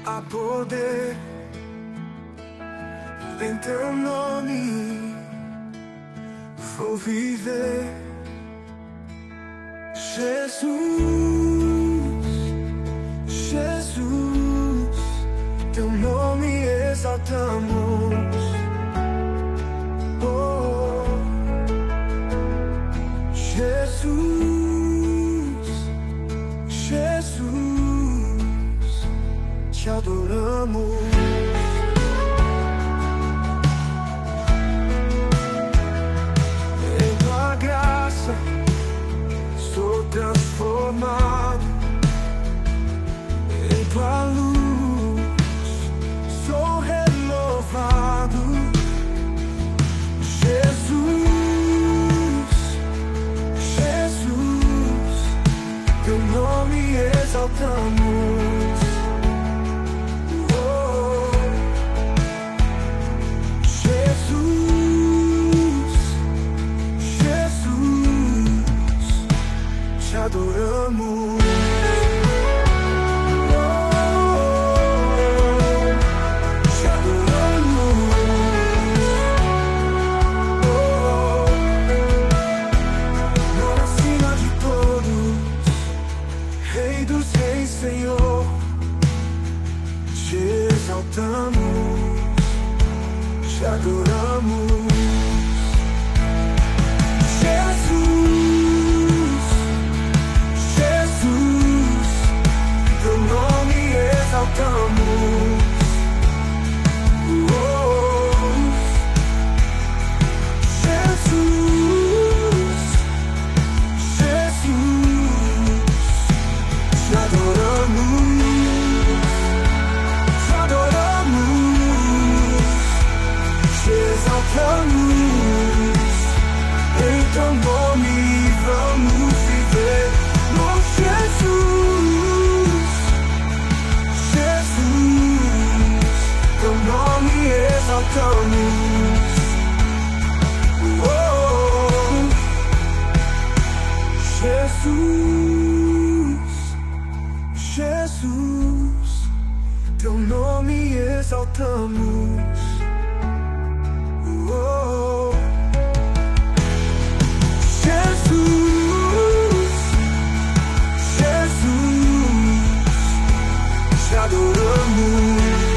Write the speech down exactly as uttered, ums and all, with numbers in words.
há poder em teu nome, vou viver. Jesus, Jesus, teu nome exaltamos. Oh, Jesus, Jesus, te adoramos. Em tua graça sou transformado, em tua luz sou renovado. Jesus, Jesus, teu nome exaltamos. Oh, Jesus, Jesus, te adoramos. Senhor, te exaltamos, te adoramos. Jesus, Jesus, teu nome exaltamos. Oh, Jesus, Jesus, te adoramos. Em teu nome vamos viver. Oh, Jesus, Jesus, teu nome exaltamos. Oh, Jesus, Jesus, teu nome exaltamos. Oh, Jesus, Jesus, te adoramos.